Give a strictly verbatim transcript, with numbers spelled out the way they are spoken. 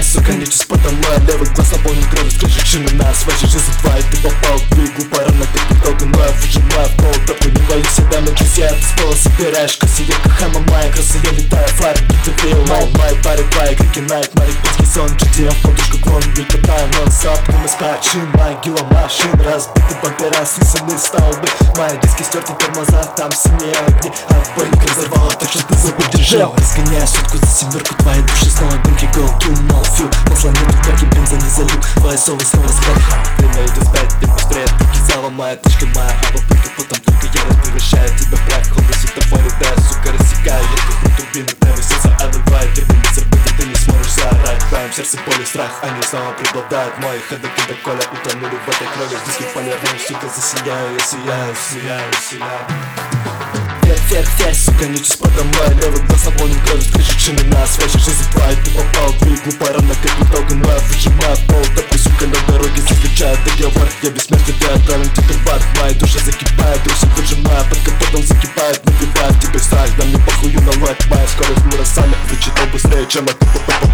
сука, ничего спорта, мой левый глаз наполнен кровью, скажи, шины нас, ваша жизнь твоя, ты попал в игру, пора на как итог, но я выжимаю в пол, топку, не боюсь себя, но друзья, ты с пола собираешь, косы, я кахама моя, красу, я летаю, фары, ты фейл, май, май, пары, пай, крики, найт, марик, пинский сон, джи в подушку, клон, не катаю, нон-стоп, мы спать, шин, могила машин, разбиты бампера, снесены столбы, мои диски стерты тормоза, там синие огни, отбойник разорвало, так что ты забудешь жил. Разгоняю сотку за семерку, твоей души снова дымки, go, kill, no fuel, масла нету, как и бенза не залил, твои совы снова спят, время идет вспять, ты быстрее, таки зала, моя точка, моя ава, только потом только я превращаю тебя в прах, ходу светофоре, да, сука, рассекаю, я как турбины, прямо сердце отдавает, терпение забыто, ты не сможешь заорать, в твоем сердце боль и страх, они снова преобладают, мои ходы, когда Коля утонули в этой крови, в диске полярной, сука, засияю, я сияю, сияю, сияю. Вверх, вверх, вверх, сука, ничего спорта, мой левый глаз наполнен кровью, скажи, шины нас, ваша жизнь твоя, ты попал в игру, пора на как итог, но я выжимаю в пол, топку, сука, на дороге заключаю договор, я бессмертный, ты отправлен тебе в ад, моя душа закипает, душа выжимаю, под капотом закипает, набивает тебе страх, да мне похую на лайк, моя скорость мира сами, вычитал быстрее, чем это,